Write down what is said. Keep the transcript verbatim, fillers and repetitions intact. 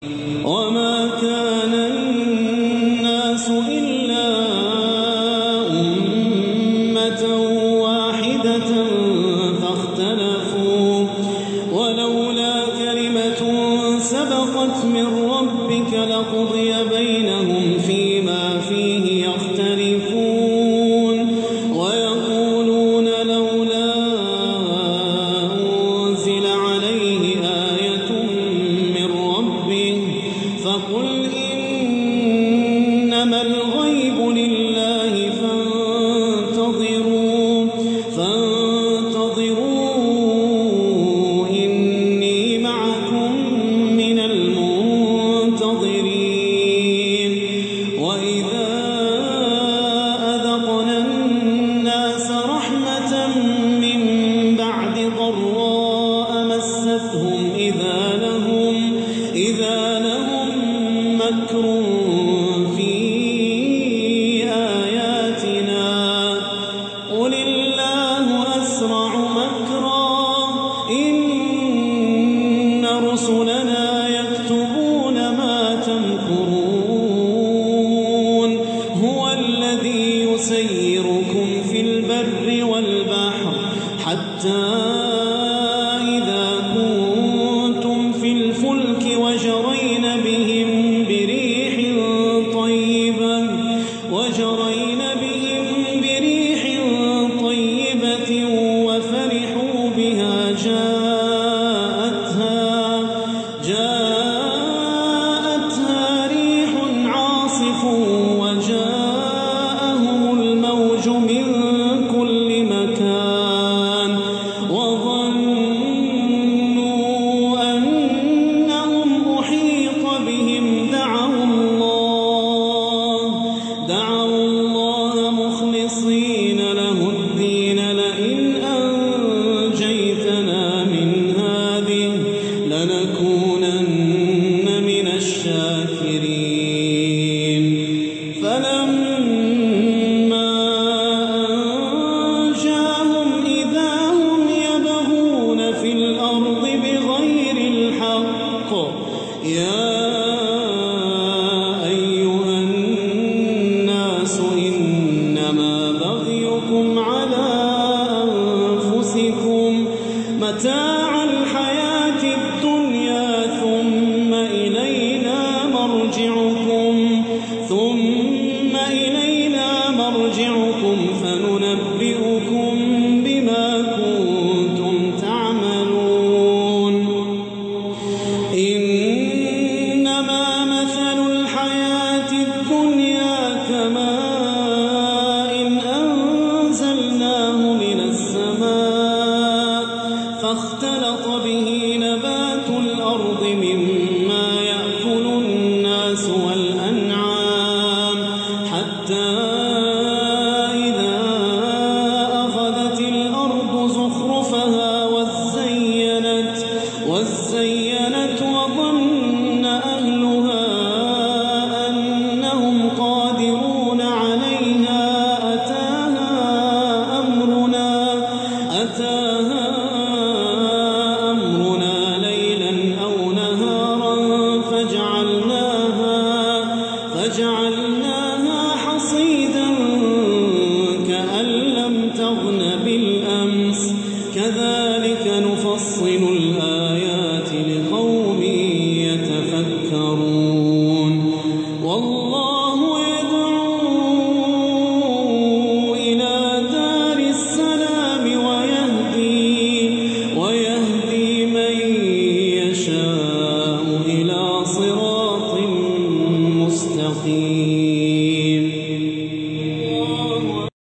وما كان الناس إلا أمة واحدة فاختلفوا ولولا كلمة سبقت من ربك لقضي بينهم فيما فيه يختلفون ويقولون لولا أنزل عليه آية من ربه فقل إنما الغيب لله فانتظروا فانتظروا إني معكم من المنتظرين وإذا أذقنا الناس رحمة من بعد ضراء مستهم إذا لهم إذا لهم مكر في آياتنا قل الله أسرع مكرا إن رسلنا يكتبون ما تمكرون هو الذي يسيركم في البر والبحر حتى إذا كنتم في الفلك وجرين بهم بريح طيبة وجرين بهم بريح طيبة وفرحوا بها جاءتها جاءتها ريح عاصف وجاءهم الموج من كل مكان وظنوا أنهم أحيط بهم دعوا الله دعوا الله مخلصين له الدين لئن أنجيتنا من هذه لنكونن من الشاكرين فلما أنجاهم إذا هم يبغون في الأرض بغير الحق يا أيها الناس إنما بغيكم على أنفسكم متاع الحياة الدنيا ثم إلينا مرجعكم ثم إلينا مرجعكم فننبئكم بما كنتم تعملون إنما مثل الحياة الدنيا كماء أنزلناه من السماء فاختلط به نبات الأرض مما يأكل الناس والأنعام حتى إذا أخذت الأرض زخرفها وزينت وزينت وظن أهلها أنهم قادرون عليها أتاها أمرنا أتاها أمرنا ليلا أو نهارا فجعلناها فجعلناها حصيدا كأن لم تغن بالأمس كذلك نفصل الآيات لقوم يتفكرون